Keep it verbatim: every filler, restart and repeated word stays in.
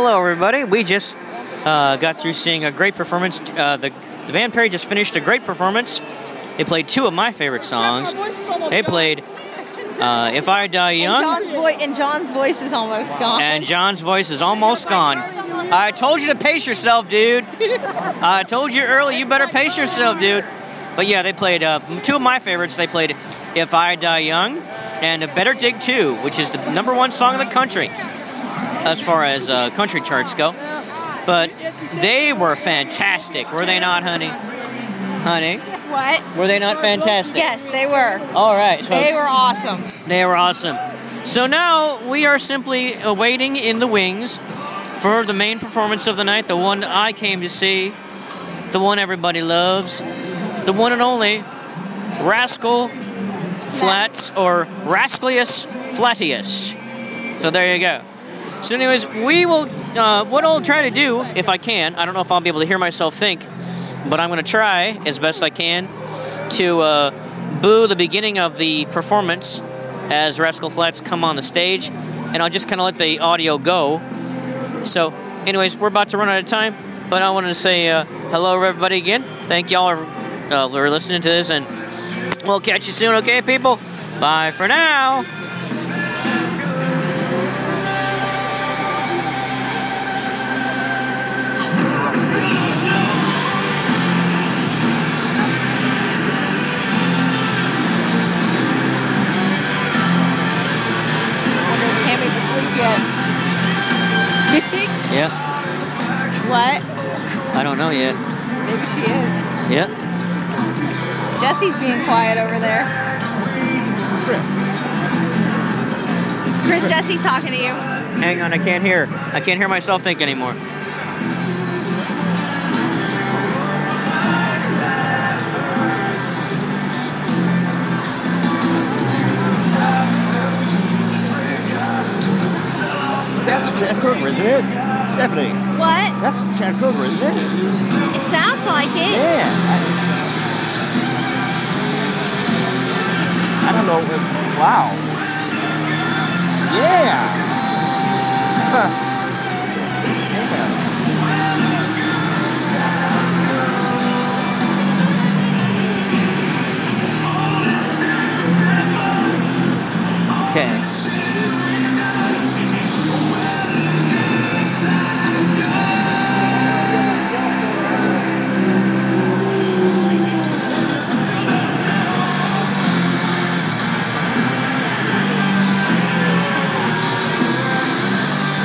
hello, everybody. We just uh, got through seeing a great performance. Uh, the, the band Perry just finished a great performance. They played two of my favorite songs. They played uh, If I Die Young. And John's, vo and John's voice is almost gone. And John's voice is almost gone. I told you to pace yourself, dude. I told you early, you better pace yourself, dude. But yeah, they played uh, two of my favorites. They played If I Die Young and Better Dig two, which is the number one song in the country as far as uh, country charts go. But they were fantastic, were they not, honey? Honey? What? Were they not fantastic? Yes, they were. All right. Folks. They were awesome. They were awesome. So now we are simply awaiting in the wings for the main performance of the night, the one I came to see, the one everybody loves, the one and only Rascal Flatts, or Rascalius Flattius. So there you go. So anyways, we will, uh, what I'll try to do, if I can, I don't know if I'll be able to hear myself think, but I'm going to try as best I can to uh, boo the beginning of the performance as Rascal Flatts come on the stage, and I'll just kind of let the audio go. So anyways, we're about to run out of time, but I wanted to say uh, hello everybody again. Thank y'all for, uh, for listening to this, and we'll catch you soon, okay, people? Bye for now. Tammy's asleep yet. Yeah. What? I don't know yet. Maybe she is. Yeah. Jesse's being quiet over there. Chris, Jesse's talking to you. Hang on, I can't hear. I can't hear myself think anymore. That's Chad Kroeger, isn't it? Stephanie. What? That's Chad Kroeger, isn't it? It sounds like it. Yeah. I, I don't know. Wow. Yeah. Huh.